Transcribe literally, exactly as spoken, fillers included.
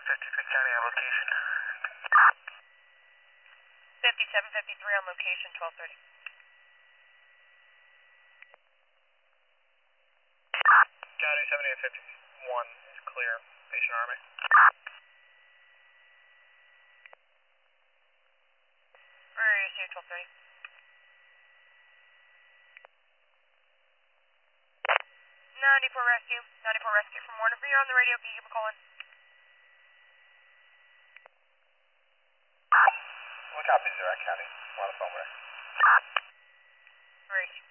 fifty-three County on location. fifty-seven fifty-three on location, twelve thirty. County seventy-eight fifty-one is clear. Station Army. Where are you, twelve thirty? ninety-four rescue, ninety-four rescue from Warner. You're on the radio, can you give a call in? What copy, Zero County? We're on the phone with her. Where are you?